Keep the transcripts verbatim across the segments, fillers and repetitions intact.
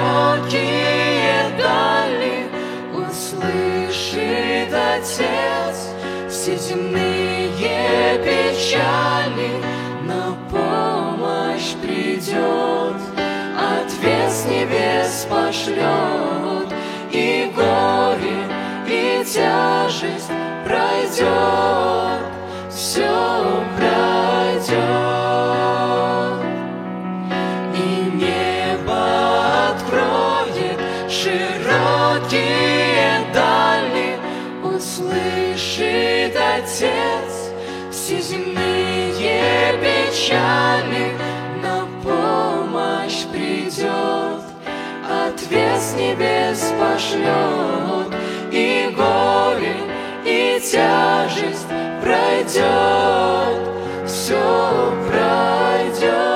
широкие дали услышит Отец. Все земные печали на помощь придет, ответ с небес пошлет, и горе, и тяжесть пройдет, все пройдет. И небо откроет широкие дали, услышит Отец. Все земные печали на помощь придет, ответ с небес пошлет, и горе, и тяжесть пройдет, все пройдет.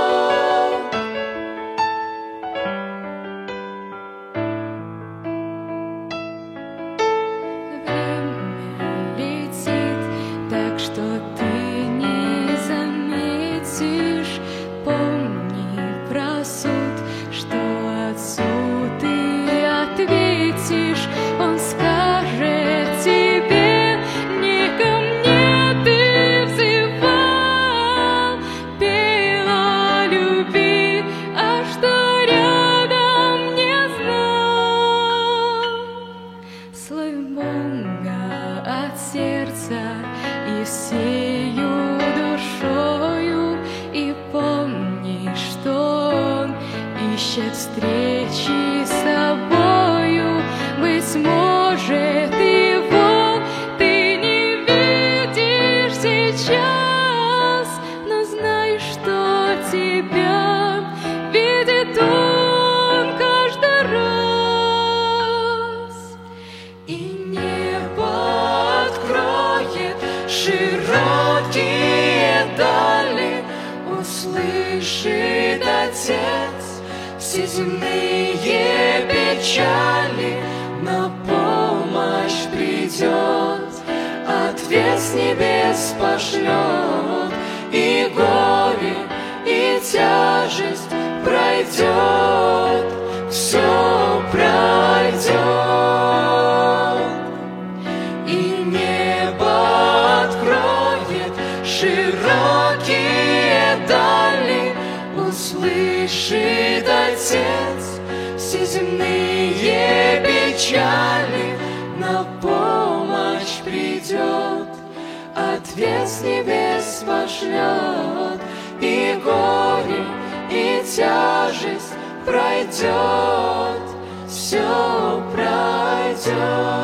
Время летит так, что ты не заметишь. Помни про суд, что отцу ты ответишь. Он скажет тебе: не ко мне ты взывал, пел о любви, а что рядом не знал. Славь Бога от сердца и всею душою, и помни, что Он ищет встречи с тобою. Быть может, Его ты не видишь сейчас, но знай, что тебя видит Он каждый раз. И небо откроет широкие дали, услышит Отец. Все земные печали на помощь придет, ответ с небес пошлет, и горе, и тяжесть пройдет, все пройдет. И небо откроет широкие дали, услышит Отец. Все земные печали на помощь придет, ответ с небес пошлет, и горе, и тяжесть пройдет, все пройдет.